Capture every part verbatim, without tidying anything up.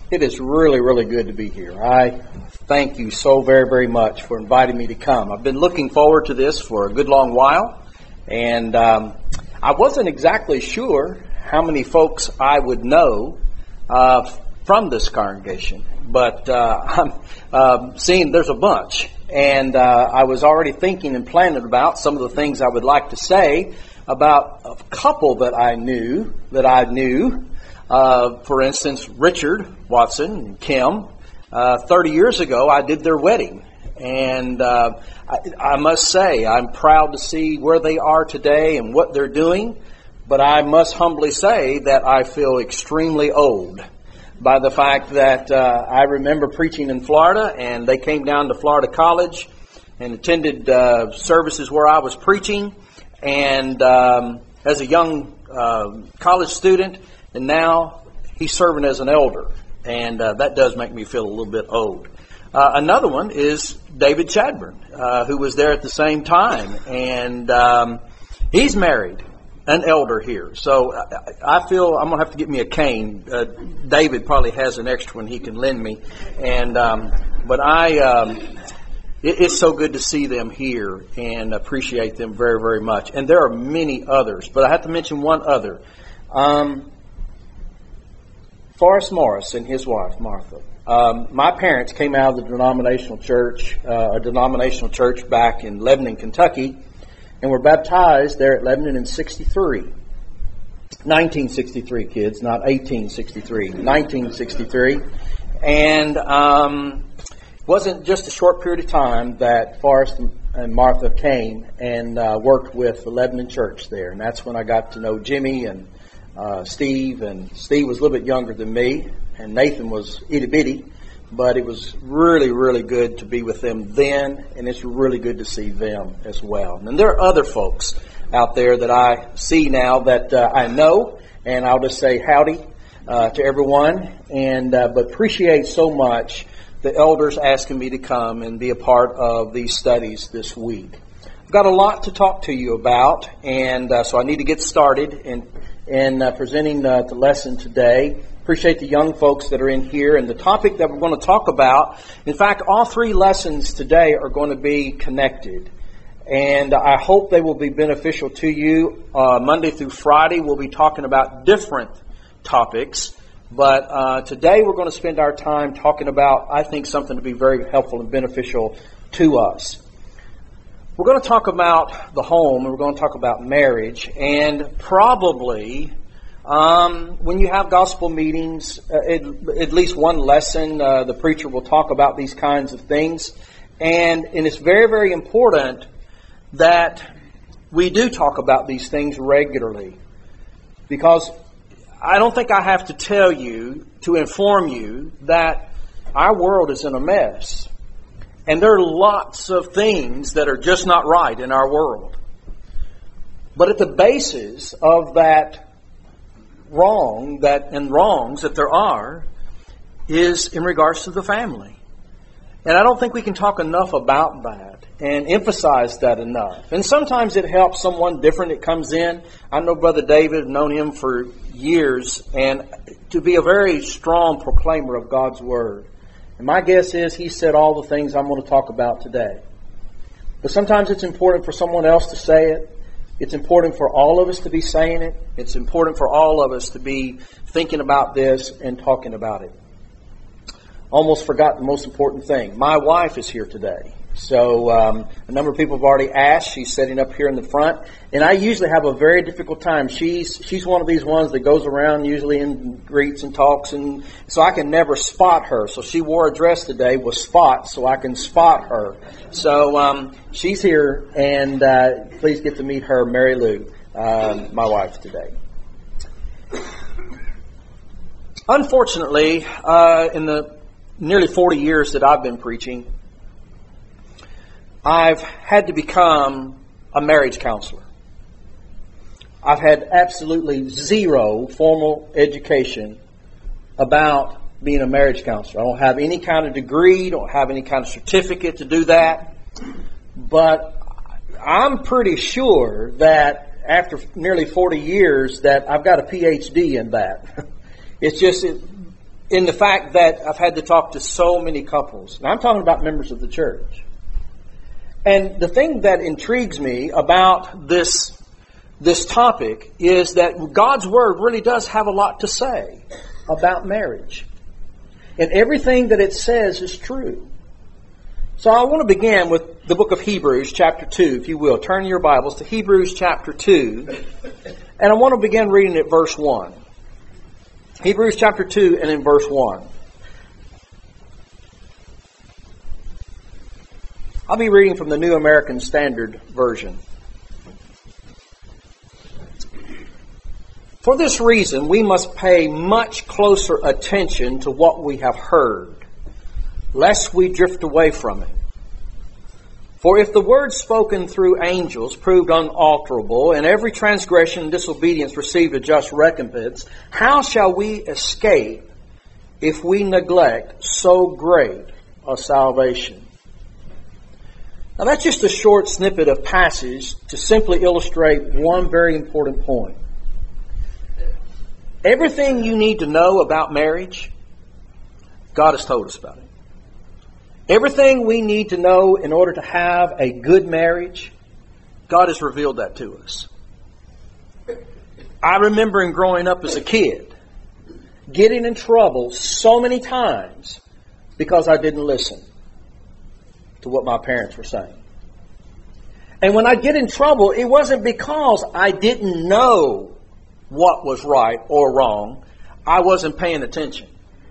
It is really, really good to be here. I thank you so very, very much for inviting me to come. I've been looking forward to this for a good long while, and um, I wasn't exactly sure how many folks I would know uh, from this congregation, but uh, I'm uh, seeing there's a bunch, and uh, I was already thinking and planning about some of the things I would like to say about a couple that I knew, that I knew. Uh, for instance, Richard Watson and Kim, uh, thirty years ago, I did their wedding. And uh, I, I must say, I'm proud to see where they are today and what they're doing. But I must humbly say that I feel extremely old by the fact that uh, I remember preaching in Florida, and they came down to Florida College and attended uh, services where I was preaching. And um, as a young uh, college student, and now he's serving as an elder, and uh, that does make me feel a little bit old. Uh, another one is David Chadburn, uh, who was there at the same time, and um, he's married, an elder here. So I, I feel I'm going to have to get me a cane. Uh, David probably has an extra one he can lend me, and um, but I. Um, it, it's so good to see them here and appreciate them very, very much. And there are many others, but I have to mention one other. Um, Forrest Morris and his wife, Martha. Um, my parents came out of the denominational church, uh, a denominational church back in Lebanon, Kentucky, and were baptized there at Lebanon in sixty-three. nineteen sixty-three, kids, not eighteen sixty-three. nineteen sixty-three. And um, it wasn't just a short period of time that Forrest and Martha came and uh, worked with the Lebanon church there. And that's when I got to know Jimmy and Uh, Steve, and Steve was a little bit younger than me, and Nathan was itty bitty, but it was really, really good to be with them then, and it's really good to see them as well. And there are other folks out there that I see now that uh, I know, and I'll just say howdy uh, to everyone, and uh, but appreciate so much the elders asking me to come and be a part of these studies this week. I've got a lot to talk to you about, and uh, so I need to get started and in uh, presenting uh, the lesson today. Appreciate the young folks that are in here, and the topic that we're going to talk about. In fact, all three lessons today are going to be connected, and I hope they will be beneficial to you. Uh, Monday through Friday, we'll be talking about different topics, but uh, today we're going to spend our time talking about, I think, something to be very helpful and beneficial to us. We're going to talk about the home, and we're going to talk about marriage, and probably um, when you have gospel meetings, uh, it, at least one lesson, uh, the preacher will talk about these kinds of things, and, and it's very, very important that we do talk about these things regularly, because I don't think I have to tell you, to inform you, that our world is in a mess. And there are lots of things that are just not right in our world. But at the basis of that wrong that and wrongs that there are is in regards to the family. And I don't think we can talk enough about that and emphasize that enough. And sometimes it helps someone different that comes in. I know Brother David, I've known him for years, and to be a very strong proclaimer of God's Word. And my guess is he said all the things I'm going to talk about today. But sometimes it's important for someone else to say it. It's important for all of us to be saying it. It's important for all of us to be thinking about this and talking about it. Almost forgot the most important thing. My wife is here today. So um, a number of people have already asked. She's sitting up here in the front. And I usually have a very difficult time. She's she's one of these ones that goes around usually and greets and talks. And so I can never spot her. So she wore a dress today with spots so I can spot her. So um, she's here. And uh, please get to meet her, Mary Lou, um, my wife today. Unfortunately, uh, in the nearly forty years that I've been preaching, I've had to become a marriage counselor. I've had absolutely zero formal education about being a marriage counselor. I don't have any kind of degree, don't have any kind of certificate to do that. But I'm pretty sure that after nearly forty years that I've got a P H D in that. It's just, it, in the fact that I've had to talk to so many couples. Now, I'm talking about members of the church. And the thing that intrigues me about this, this topic is that God's Word really does have a lot to say about marriage. And everything that it says is true. So I want to begin with the book of Hebrews, chapter two, if you will. Turn your Bibles to Hebrews chapter two. And I want to begin reading at verse one. Hebrews chapter two and in verse one. I'll be reading from the New American Standard Version. For this reason, we must pay much closer attention to what we have heard, lest we drift away from it. For if the word spoken through angels proved unalterable, and every transgression and disobedience received a just recompense, how shall we escape if we neglect so great a salvation? Now that's just a short snippet of passage to simply illustrate one very important point. Everything you need to know about marriage, God has told us about it. Everything we need to know in order to have a good marriage, God has revealed that to us. I remember in growing up as a kid, getting in trouble so many times because I didn't listen to what my parents were saying. And when I get in trouble, it wasn't because I didn't know what was right or wrong. I wasn't paying attention.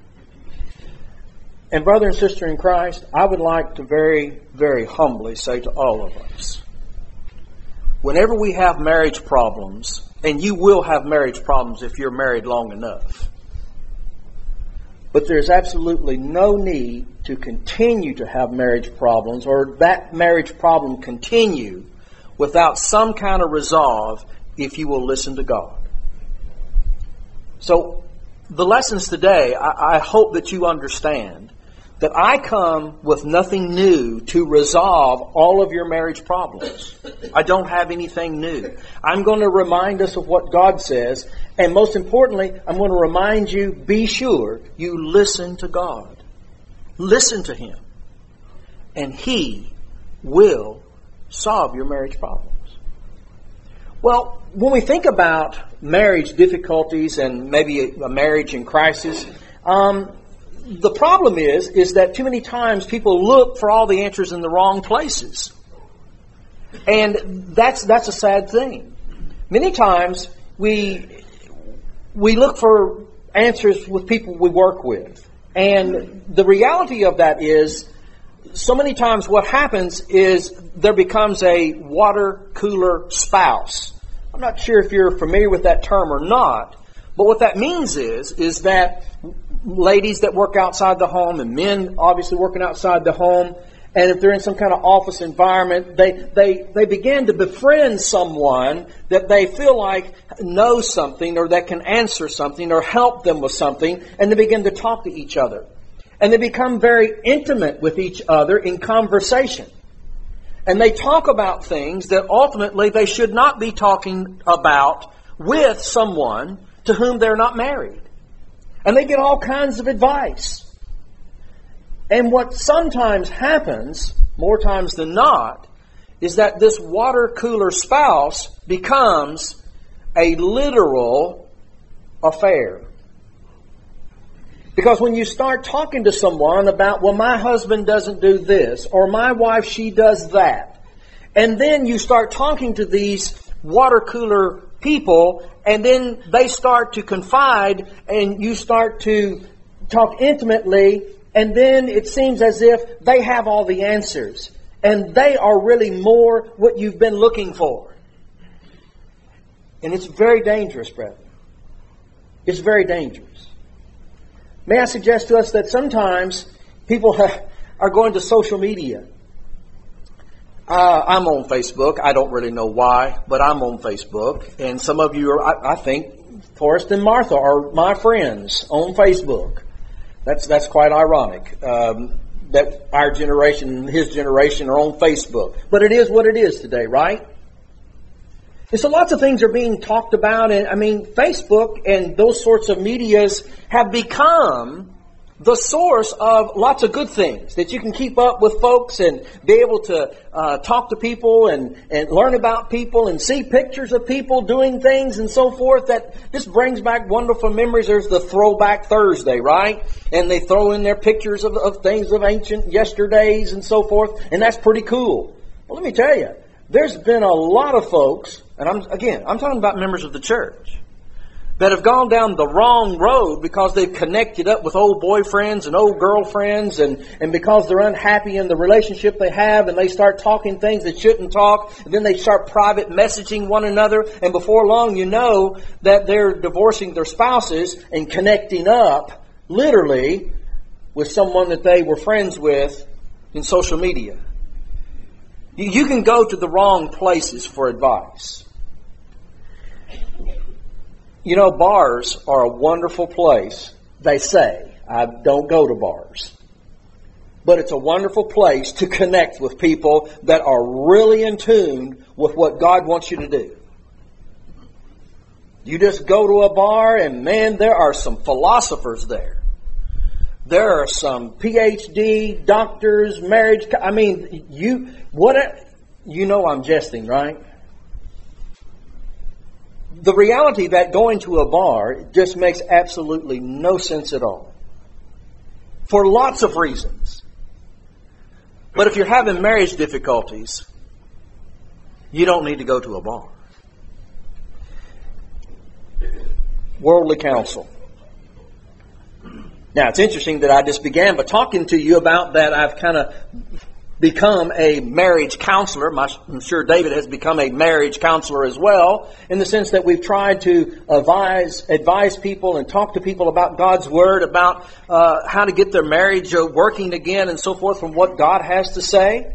And brother and sister in Christ, I would like to very, very humbly say to all of us, whenever we have marriage problems, and you will have marriage problems if you're married long enough, but there's absolutely no need to continue to have marriage problems or that marriage problem continue without some kind of resolve if you will listen to God. So the lessons today, I, I hope that you understand that I come with nothing new to resolve all of your marriage problems. I don't have anything new. I'm going to remind us of what God says, and most importantly, I'm going to remind you, be sure you listen to God. Listen to Him, and He will solve your marriage problems. Well, when we think about marriage difficulties and maybe a, a marriage in crisis, um, the problem is, is that too many times people look for all the answers in the wrong places. And that's that's a sad thing. Many times we we look for answers with people we work with. And the reality of that is, so many times what happens is there becomes a water cooler spouse. I'm not sure if you're familiar with that term or not, but what that means is, is that ladies that work outside the home and men obviously working outside the home, and if they're in some kind of office environment, they, they, they begin to befriend someone that they feel like knows something or that can answer something or help them with something, and they begin to talk to each other. And they become very intimate with each other in conversation. And they talk about things that ultimately they should not be talking about with someone to whom they're not married. And they get all kinds of advice. And what sometimes happens, more times than not, is that this water cooler spouse becomes a literal affair. Because when you start talking to someone about, well, my husband doesn't do this, or my wife, she does that, and then you start talking to these water cooler people, and then they start to confide, and you start to talk intimately, and then it seems as if they have all the answers, and they are really more what you've been looking for. And it's very dangerous, brethren. It's very dangerous. May I suggest to us that sometimes people are going to social media. Uh, I'm on Facebook. I don't really know why, but I'm on Facebook. And some of you are, I, I think, Forrest and Martha are my friends on Facebook. That's that's quite ironic um, that our generation and his generation are on Facebook. But it is what it is today, right? And so lots of things are being talked about. And I mean, Facebook and those sorts of medias have become the source of lots of good things, that you can keep up with folks and be able to uh, talk to people and, and learn about people and see pictures of people doing things and so forth. That just brings back wonderful memories. There's the Throwback Thursday, right? And they throw in their pictures of, of things of ancient yesterdays and so forth. And that's pretty cool. Well, let me tell you, there's been a lot of folks, and I'm again, I'm talking about members of the church, that have gone down the wrong road because they've connected up with old boyfriends and old girlfriends, and, and because they're unhappy in the relationship they have, and they start talking things they shouldn't talk, and then they start private messaging one another, and before long you know that they're divorcing their spouses and connecting up, literally, with someone that they were friends with in social media. You, you can go to the wrong places for advice. You know, bars are a wonderful place, they say. I don't go to bars. But it's a wonderful place to connect with people that are really in tune with what God wants you to do. You just go to a bar and, man, there are some philosophers there. There are some P H D, doctors, marriage... I mean, you... what? You know I'm jesting, right? The reality that going to a bar just makes absolutely no sense at all. For lots of reasons. But if you're having marriage difficulties, you don't need to go to a bar. Worldly counsel. Now, it's interesting that I just began by talking to you about that. I've kind of become a marriage counselor. I'm sure David has become a marriage counselor as well, in the sense that we've tried to advise, advise people and talk to people about God's Word, about uh, how to get their marriage uh, working again and so forth from what God has to say.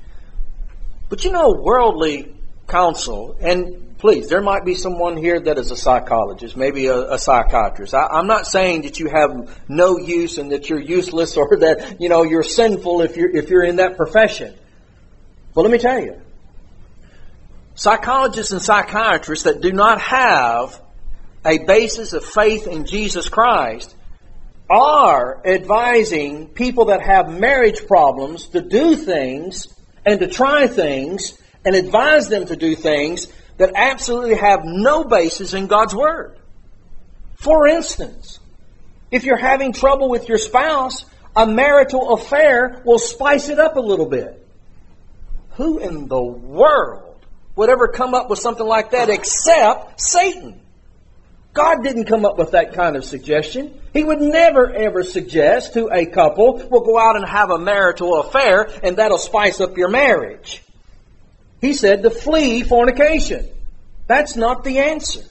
But you know, worldly counsel, and please, there might be someone here that is a psychologist, maybe a, a psychiatrist. I, I'm not saying that you have no use and that you're useless or that, you know, you're sinful if you're, if you're in that profession. But let me tell you, psychologists and psychiatrists that do not have a basis of faith in Jesus Christ are advising people that have marriage problems to do things and to try things and advise them to do things that absolutely have no basis in God's Word. For instance, if you're having trouble with your spouse, a marital affair will spice it up a little bit. Who in the world would ever come up with something like that except Satan? God didn't come up with that kind of suggestion. He would never ever suggest to a couple, we'll go out and have a marital affair and that'll spice up your marriage. He said to flee fornication. That's not the answer.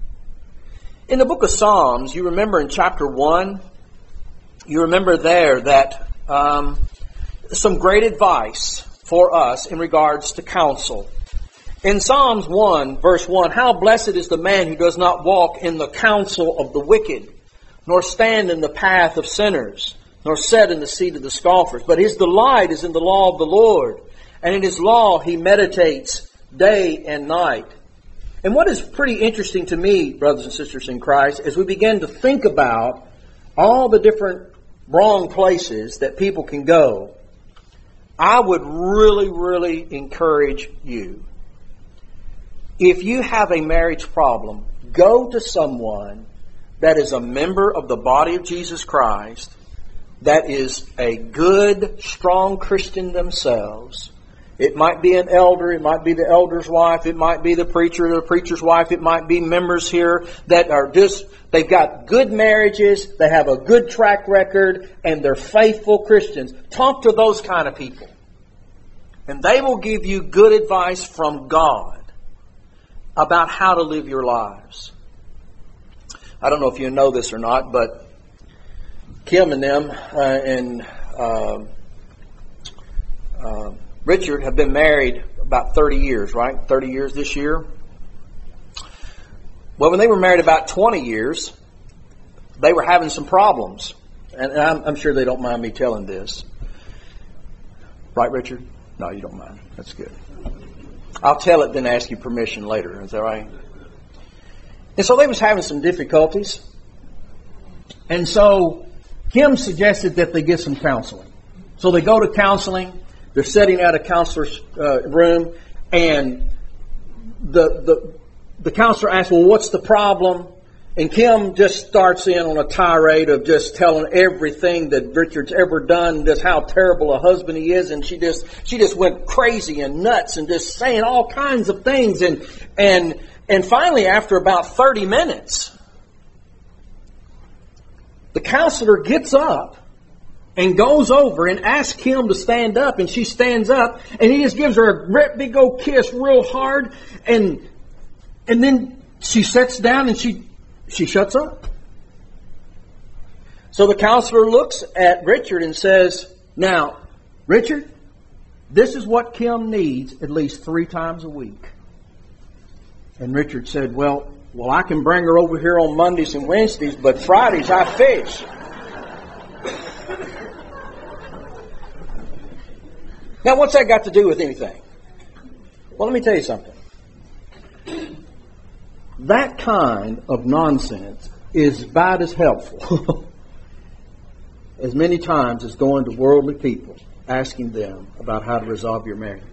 In the book of Psalms, you remember in chapter one, you remember there that um, some great advice for us in regards to counsel. In Psalms one, verse one, how blessed is the man who does not walk in the counsel of the wicked, nor stand in the path of sinners, nor sit in the seat of the scoffers. But his delight is in the law of the Lord, and in His law he meditates day and night. And what is pretty interesting to me, brothers and sisters in Christ, as we begin to think about all the different wrong places that people can go, I would really, really encourage you. If you have a marriage problem, go to someone that is a member of the body of Jesus Christ, that is a good, strong Christian themselves. It might be an elder, it might be the elder's wife, it might be the preacher or the preacher's wife, it might be members here that are just, they've got good marriages, they have a good track record, and they're faithful Christians. Talk to those kind of people. And they will give you good advice from God about how to live your lives. I don't know if you know this or not, but Kim and them uh, and uh, uh, Richard have been married about thirty years, right? thirty years this year. Well, when they were married about twenty years, they were having some problems. And I'm, I'm sure they don't mind me telling this. Right, Richard? No, you don't mind. That's good. I'll tell it, then ask you permission later. Is that right? And so they was having some difficulties. And so Kim suggested that they get some counseling. So they go to counseling. They're sitting at a counselor's uh, room, and the the the counselor asks, "Well, what's the problem?" And Kim just starts in on a tirade of just telling everything that Richard's ever done, just how terrible a husband he is, and she just she just went crazy and nuts and just saying all kinds of things, and and and finally, after about thirty minutes, the counselor gets up and goes over and asks Kim to stand up, and she stands up, and he just gives her a great big old kiss real hard, and and then she sits down and she she shuts up. So the counselor looks at Richard and says, "Now, Richard, this is what Kim needs at least three times a week." And Richard said, well, well, I can bring her over here on Mondays and Wednesdays, but Fridays I fish. Now, what's that got to do with anything? Well, let me tell you something. That kind of nonsense is about as helpful as many times as going to worldly people, asking them about how to resolve your marriage.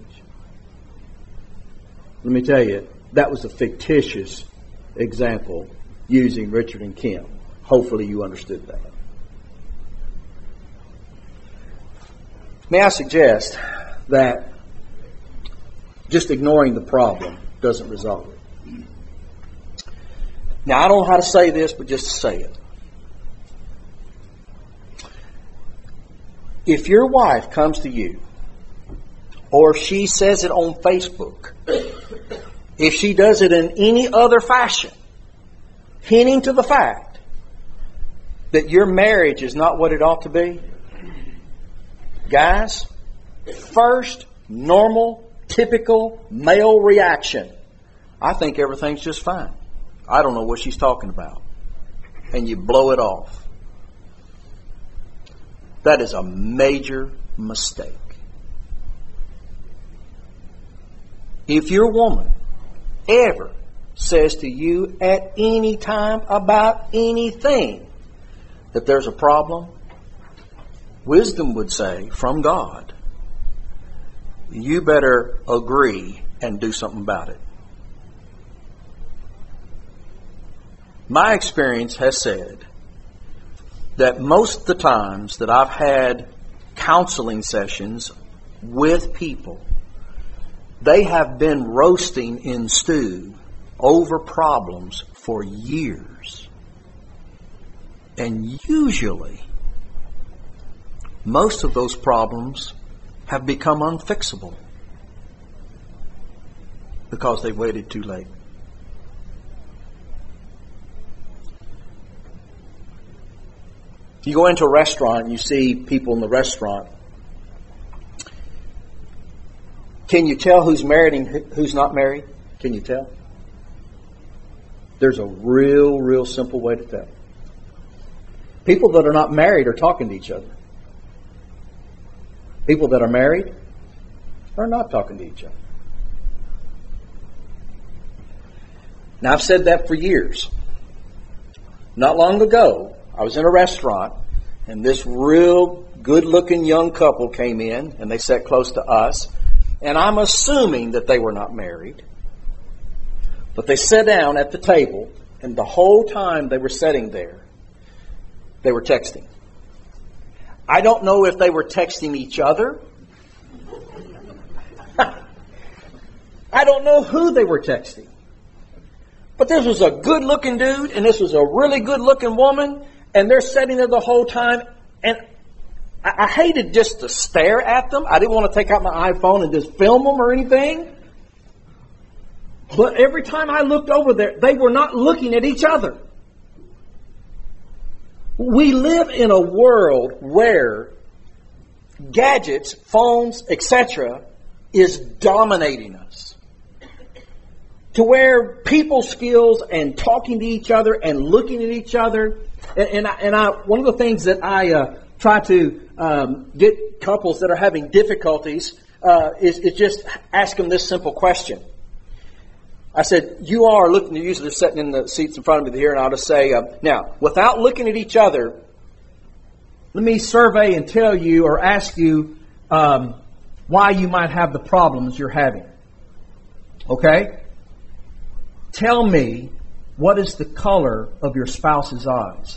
Let me tell you, that was a fictitious example using Richard and Kim. Hopefully you understood that. May I suggest that just ignoring the problem doesn't resolve it. Now, I don't know how to say this, but just to say it. If your wife comes to you, or she says it on Facebook, if she does it in any other fashion, hinting to the fact that your marriage is not what it ought to be, guys, first normal, typical male reaction, I think everything's just fine. I don't know what she's talking about. And you blow it off. That is a major mistake. If your woman ever says to you at any time about anything that there's a problem, wisdom would say from God, you better agree and do something about it. My experience has said that most of the times that I've had counseling sessions with people, they have been roasting in stew over problems for years. And usually, most of those problems have become unfixable because they waited too late. If you go into a restaurant and you see people in the restaurant, can you tell who's married and who's not married? Can you tell? There's a real, real simple way to tell. People that are not married are talking to each other. People that are married are not talking to each other. Now, I've said that for years. Not long ago, I was in a restaurant, and this real good-looking young couple came in, and they sat close to us. And I'm assuming that they were not married. But they sat down at the table, and the whole time they were sitting there, they were texting. I don't know if they were texting each other. I don't know who they were texting. But this was a good-looking dude, and this was a really good-looking woman, and they're sitting there the whole time, and I, I hated just to stare at them. I didn't want to take out my iPhone and just film them or anything. But every time I looked over there, they were not looking at each other. We live in a world where gadgets, phones, et cetera is dominating us. To where people skills and talking to each other and looking at each other. And, and, I, and I, one of the things that I uh, try to um, get couples that are having difficulties uh, is, is just ask them this simple question. I said, you all are looking, they're usually sitting in the seats in front of me here, and I'll just say, uh, now, without looking at each other, let me survey and tell you or ask you um, why you might have the problems you're having. Okay? Tell me, what is the color of your spouse's eyes?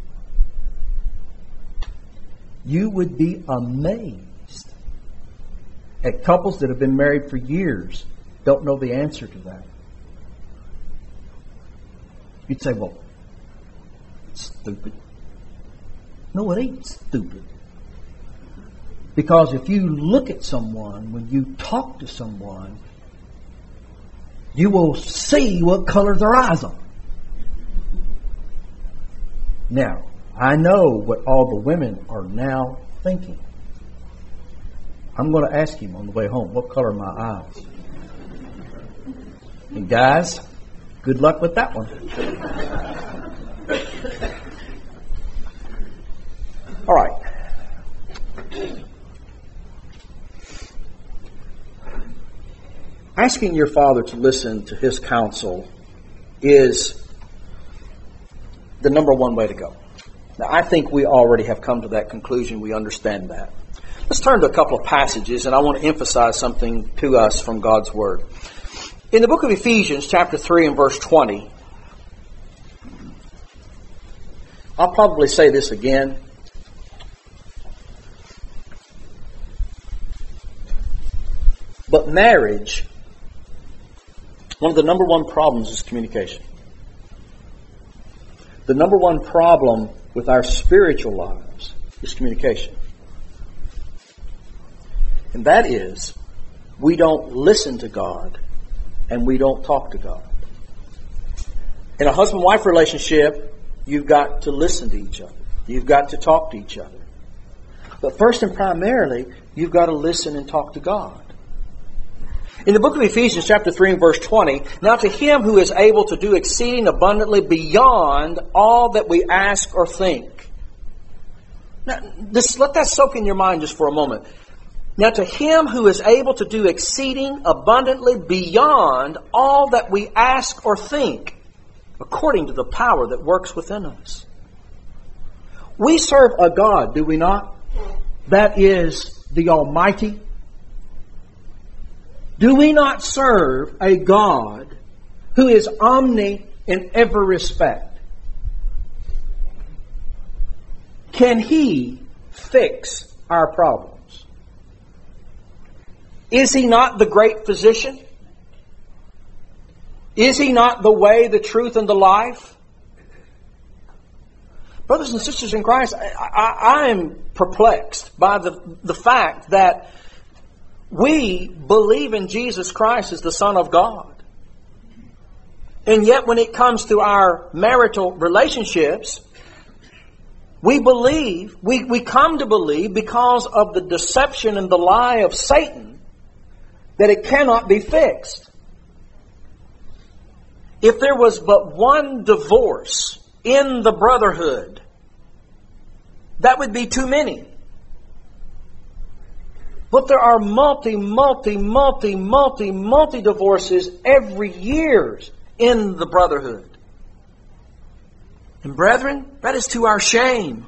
You would be amazed at couples that have been married for years don't know the answer to that. You'd say, well, it's stupid. No, it ain't stupid. Because if you look at someone, when you talk to someone, you will see what color their eyes are. Now, I know what all the women are now thinking. I'm going to ask him on the way home, what color are my eyes? And guys, good luck with that one. All right. Asking your father to listen to his counsel is the number one way to go. Now, I think we already have come to that conclusion. We understand that. Let's turn to a couple of passages, and I want to emphasize something to us from God's Word. In the book of Ephesians, chapter three and verse twenty, I'll probably say this again. But marriage, one of the number one problems is communication. The number one problem with our spiritual lives is communication. And that is, we don't listen to God and we don't talk to God. In a husband-wife relationship, you've got to listen to each other. You've got to talk to each other. But first and primarily, you've got to listen and talk to God. In the book of Ephesians, chapter three and verse twenty, now to him who is able to do exceeding abundantly beyond all that we ask or think. Now, this, let that soak in your mind just for a moment. Now to him who is able to do exceeding abundantly beyond all that we ask or think, according to the power that works within us. We serve a God, do we not? That is the Almighty. Do we not serve a God who is omni in every respect? Can He fix our problems? Is He not the great physician? Is He not the way, the truth, and the life? Brothers and sisters in Christ, I, I, I am perplexed by the, the fact that we believe in Jesus Christ as the Son of God. And yet when it comes to our marital relationships, we believe, we, we come to believe because of the deception and the lie of Satan that it cannot be fixed. If there was but one divorce in the brotherhood, that would be too many. But there are multi, multi, multi, multi, multi divorces every year in the brotherhood. And brethren, that is to our shame.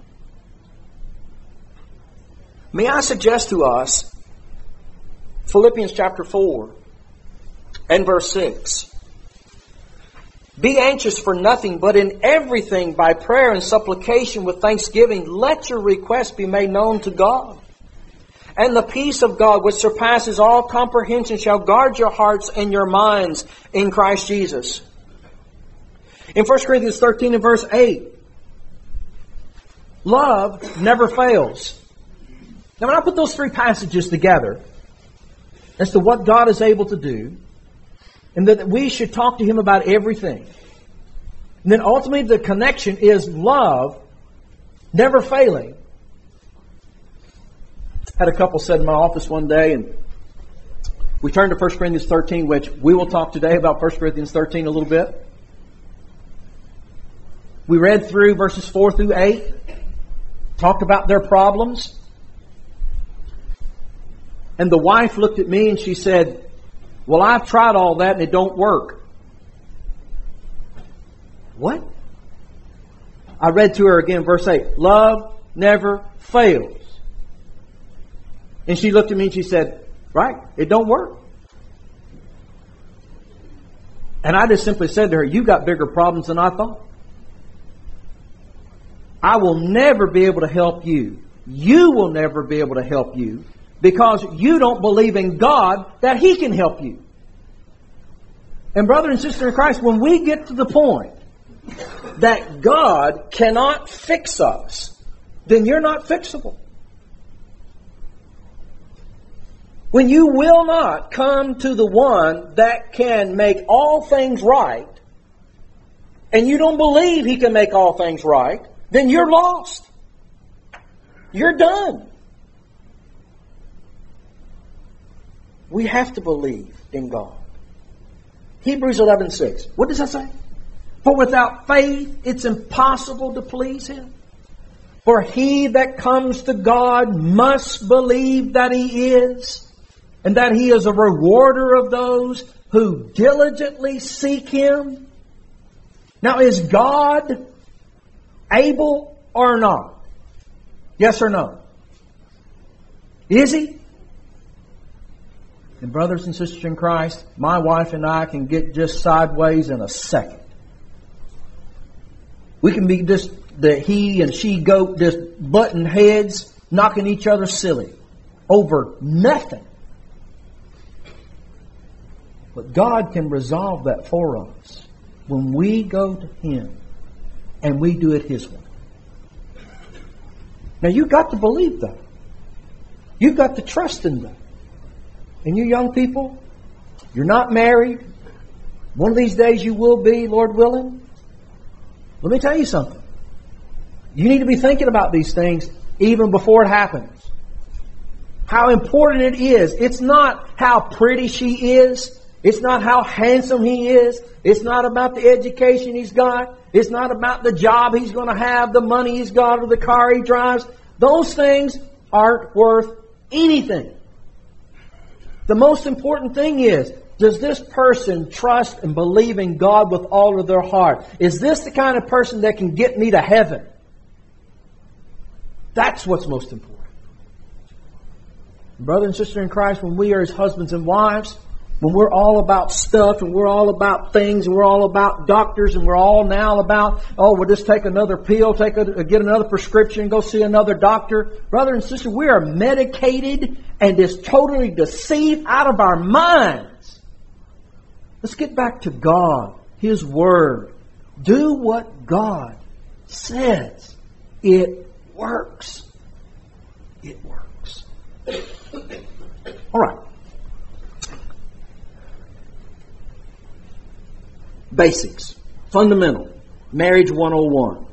May I suggest to us Philippians chapter four and verse six. Be anxious for nothing, but in everything by prayer and supplication with thanksgiving, let your requests be made known to God. And the peace of God, which surpasses all comprehension, shall guard your hearts and your minds in Christ Jesus. In First Corinthians thirteen and verse eight, love never fails. Now when I put those three passages together as to what God is able to do, and that we should talk to Him about everything, and then ultimately the connection is love never failing. Had a couple sit in my office one day, and we turned to First Corinthians thirteen, which we will talk today about First Corinthians thirteen a little bit. We read through verses four through eight, talked about their problems. And the wife looked at me and she said, well, I've tried all that and it don't work. What? I read to her again, verse eight. Love never fails. And she looked at me and she said, right, it don't work. And I just simply said to her, you got bigger problems than I thought. I will never be able to help you. You will never be able to help you because you don't believe in God that He can help you. And brother and sister in Christ, when we get to the point that God cannot fix us, then you're not fixable. When you will not come to the one that can make all things right, and you don't believe He can make all things right, then you're lost. You're done. We have to believe in God. Hebrews eleven six. What does that say? For without faith it's impossible to please Him. For he that comes to God must believe that He is, and that He is a rewarder of those who diligently seek Him. Now, is God able or not? Yes or no? Is He? And brothers and sisters in Christ, my wife and I can get just sideways in a second. We can be just the he and she goat just butting heads, knocking each other silly over nothing. But God can resolve that for us when we go to Him and we do it His way. Now you've got to believe that. You've got to trust in that. And you young people, you're not married. One of these days you will be, Lord willing. Let me tell you something. You need to be thinking about these things even before it happens. How important it is. It's not how pretty she is. It's not how handsome he is. It's not about the education he's got. It's not about the job he's going to have, the money he's got, or the car he drives. Those things aren't worth anything. The most important thing is, does this person trust and believe in God with all of their heart? Is this the kind of person that can get me to heaven? That's what's most important. Brother and sister in Christ, when we are His husbands and wives, when we're all about stuff and we're all about things and we're all about doctors and we're all now about, oh, we'll just take another pill, take a, get another prescription, go see another doctor. Brother and sister, we are medicated and just totally deceived out of our minds. Let's get back to God, His Word. Do what God says. It works. It works. All right. Basics. Fundamental. Marriage one oh one.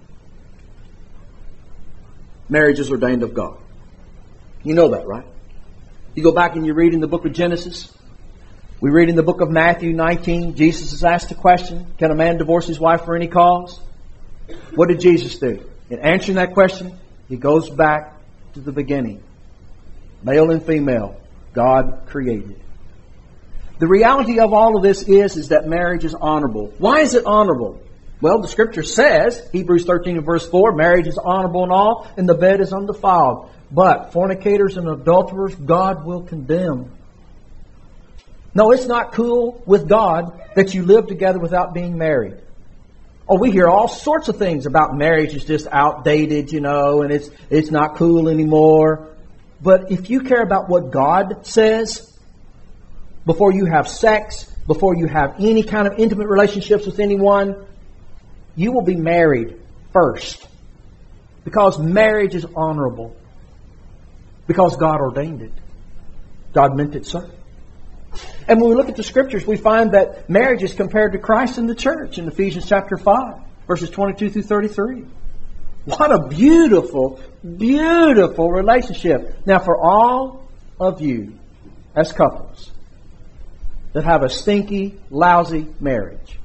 Marriage is ordained of God. You know that, right? You go back and you read in the book of Genesis. We read in the book of Matthew nineteen. Jesus is asked the question, can a man divorce his wife for any cause? What did Jesus do? In answering that question, He goes back to the beginning. Male and female, God created. The reality of all of this is, is that marriage is honorable. Why is it honorable? Well, the Scripture says, Hebrews thirteen and verse four, marriage is honorable in all, and the bed is undefiled. But fornicators and adulterers, God will condemn. No, it's not cool with God that you live together without being married. Oh, we hear all sorts of things about marriage is just outdated, you know, and it's it's not cool anymore. But if you care about what God says, before you have sex, before you have any kind of intimate relationships with anyone, you will be married first. Because marriage is honorable. Because God ordained it. God meant it so. And when we look at the Scriptures, we find that marriage is compared to Christ and the church in Ephesians chapter five, verses twenty-two through thirty-three. What a beautiful, beautiful relationship. Now, for all of you as couples that have a stinky, lousy marriage,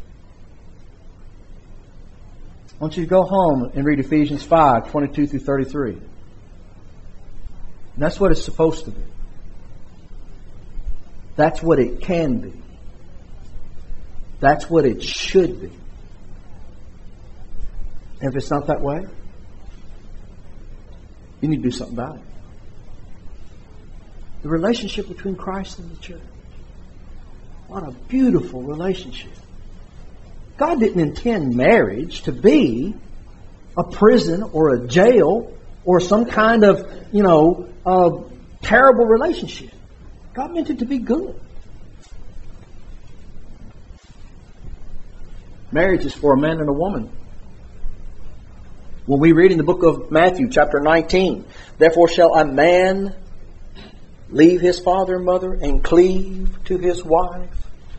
I want you to go home and read Ephesians five, twenty-two through thirty-three. And that's what it's supposed to be. That's what it can be. That's what it should be. And if it's not that way, you need to do something about it. The relationship between Christ and the church. What a beautiful relationship. God didn't intend marriage to be a prison or a jail or some kind of, you know, uh, terrible relationship. God meant it to be good. Marriage is for a man and a woman. When we read in the book of Matthew, chapter nineteen, therefore shall a man leave his father and mother and cleave to his wife.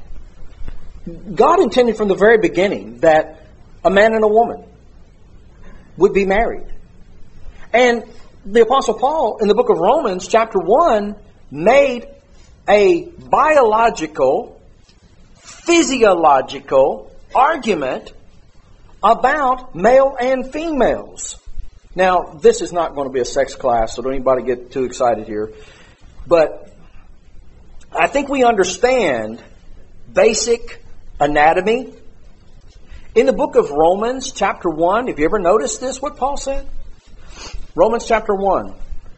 God intended from the very beginning that a man and a woman would be married. And the Apostle Paul in the book of Romans, chapter one, made a biological, physiological argument about male and females. Now, this is not going to be a sex class, so don't anybody get too excited here. But I think we understand basic anatomy. In the book of Romans, chapter one, have you ever noticed this, what Paul said? Romans chapter one.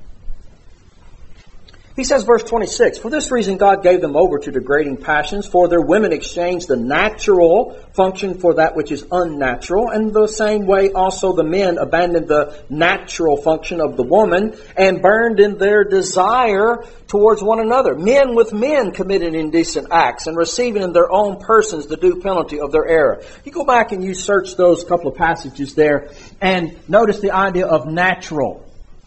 He says, verse twenty-six, for this reason God gave them over to degrading passions, for their women exchanged the natural function for that which is unnatural, and the same way also the men abandoned the natural function of the woman, and burned in their desire towards one another. Men with men committed indecent acts, and receiving in their own persons the due penalty of their error. You go back and you search those couple of passages there, and notice the idea of natural.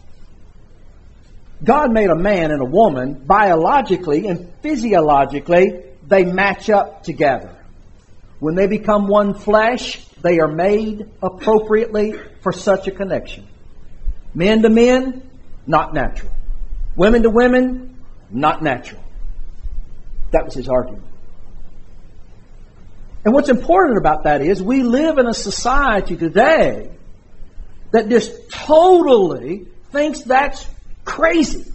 God made a man and a woman, biologically and physiologically, they match up together. When they become one flesh, they are made appropriately for such a connection. Men to men, not natural. Women to women, not natural. That was his argument. And what's important about that is we live in a society today that just totally thinks that's crazy.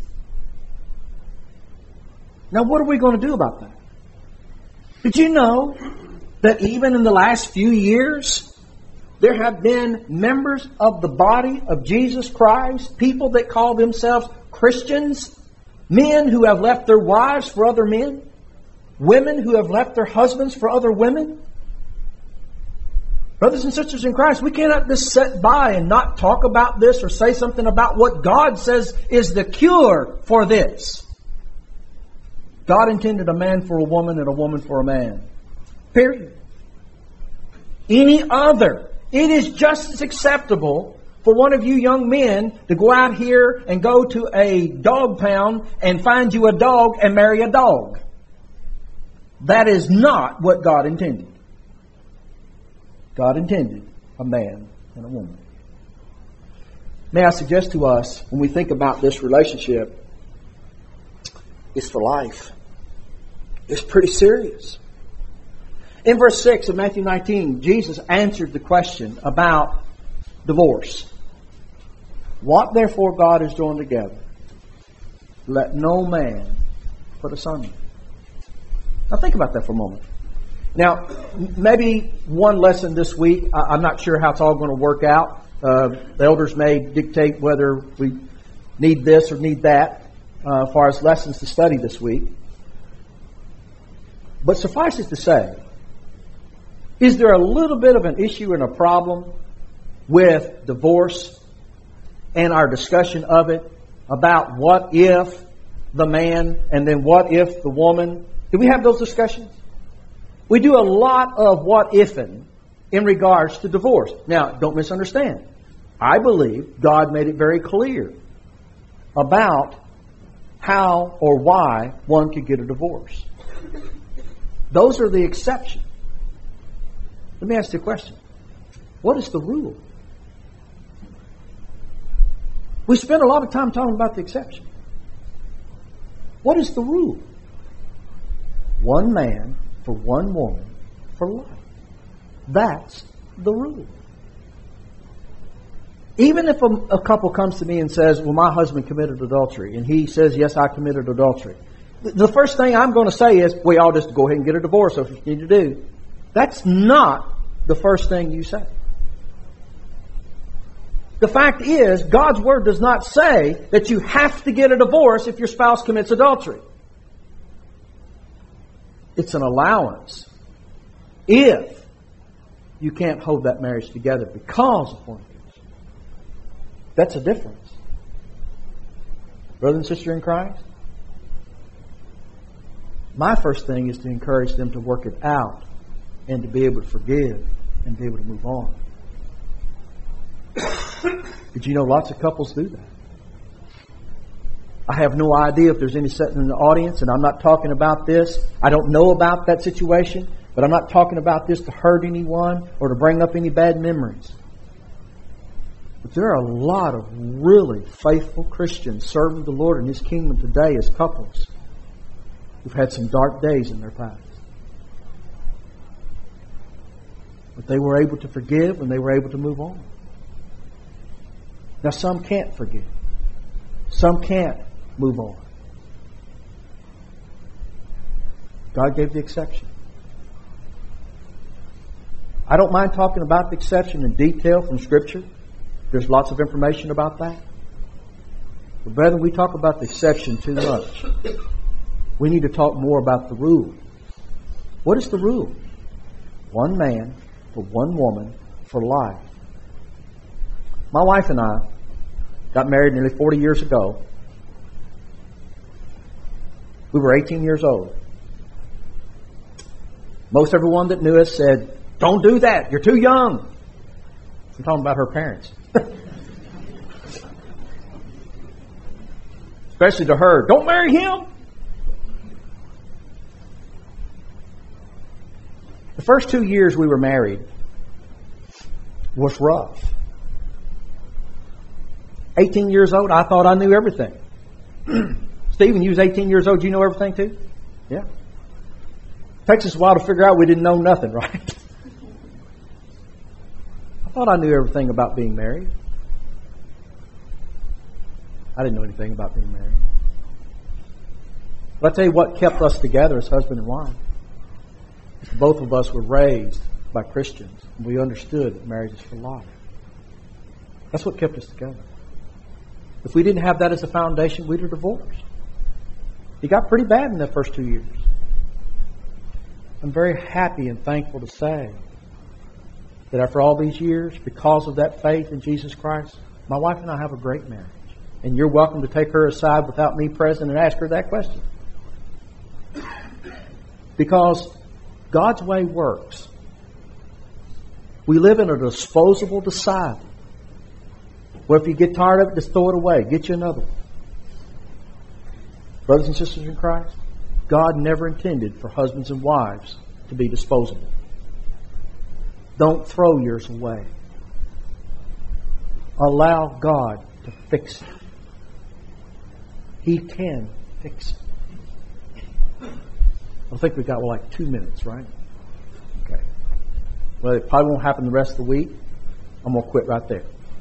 Now, what are we going to do about that? Did you know that even in the last few years, there have been members of the body of Jesus Christ, people that call themselves Christians, men who have left their wives for other men, women who have left their husbands for other women? Brothers and sisters in Christ, we cannot just sit by and not talk about this or say something about what God says is the cure for this. God intended a man for a woman and a woman for a man. Period. Any other. It is just as acceptable for one of you young men to go out here and go to a dog pound and find you a dog and marry a dog. That is not what God intended. God intended a man and a woman. May I suggest to us, when we think about this relationship, it's for life. It's pretty serious. In verse six of Matthew nineteen, Jesus answered the question about divorce. What therefore God has joined together, let no man put asunder. Now think about that for a moment. Now, maybe one lesson this week, I'm not sure how it's all going to work out. Uh, the elders may dictate whether we need this or need that uh, as far as lessons to study this week. But suffice it to say, is there a little bit of an issue and a problem with divorce and our discussion of it about what if the man and then what if the woman? Do we have those discussions? We do a lot of what ifing in regards to divorce. Now, don't misunderstand. I believe God made it very clear about how or why one could get a divorce. Those are the exceptions. Let me ask you a question. What is the rule? We spend a lot of time talking about the exception. What is the rule? One man for one woman for life. That's the rule. Even if a, a couple comes to me and says, well, my husband committed adultery, and he says, yes, I committed adultery. the first thing I'm going to say is, we all just go ahead and get a divorce. That's what you need to do. That's not the first thing you say. The fact is, God's Word does not say that you have to get a divorce if your spouse commits adultery. It's an allowance if you can't hold that marriage together because of fornication. That's a difference. Brother and sister in Christ, my first thing is to encourage them to work it out and to be able to forgive and be able to move on. Did you know lots of couples do that? I have no idea if there's any sitting in the audience, and I'm not talking about this. I don't know about that situation, but I'm not talking about this to hurt anyone or to bring up any bad memories. But there are a lot of really faithful Christians serving the Lord in His kingdom today as couples who've had some dark days in their past. But they were able to forgive and they were able to move on. Now some can't forgive. Some can't move on. God gave the exception. I don't mind talking about the exception in detail from Scripture. There's lots of information about that. But brethren, we talk about the exception too much. We need to talk more about the rule. What is the rule? One man for one woman for life. My wife and I got married nearly forty years ago. We were eighteen years old. Most everyone that knew us said, "Don't do that. You're too young." I'm talking about her parents. Especially to her. "Don't marry him." The first two years we were married was rough. eighteen years old, I thought I knew everything. Stephen, you was eighteen years old, you know everything too? Yeah. Takes us a while to figure out we didn't know nothing, right? I thought I knew everything about being married. I didn't know anything about being married. But I'll tell you what kept us together as husband and wife. Both of us were raised by Christians. And we understood that marriage is for life. That's what kept us together. If we didn't have that as a foundation, we'd have divorced. It got pretty bad in the first two years. I'm very happy and thankful to say that after all these years, because of that faith in Jesus Christ, my wife and I have a great marriage. And you're welcome to take her aside without me present and ask her that question. Because God's way works. We live in a disposable society. Well, if you get tired of it, just throw it away. Get you another one. Brothers and sisters in Christ, God never intended for husbands and wives to be disposable. Don't throw yours away. Allow God to fix it. He can fix it. I think we've got well, like two minutes, right? Okay. Well, it probably won't happen the rest of the week. I'm going to quit right there.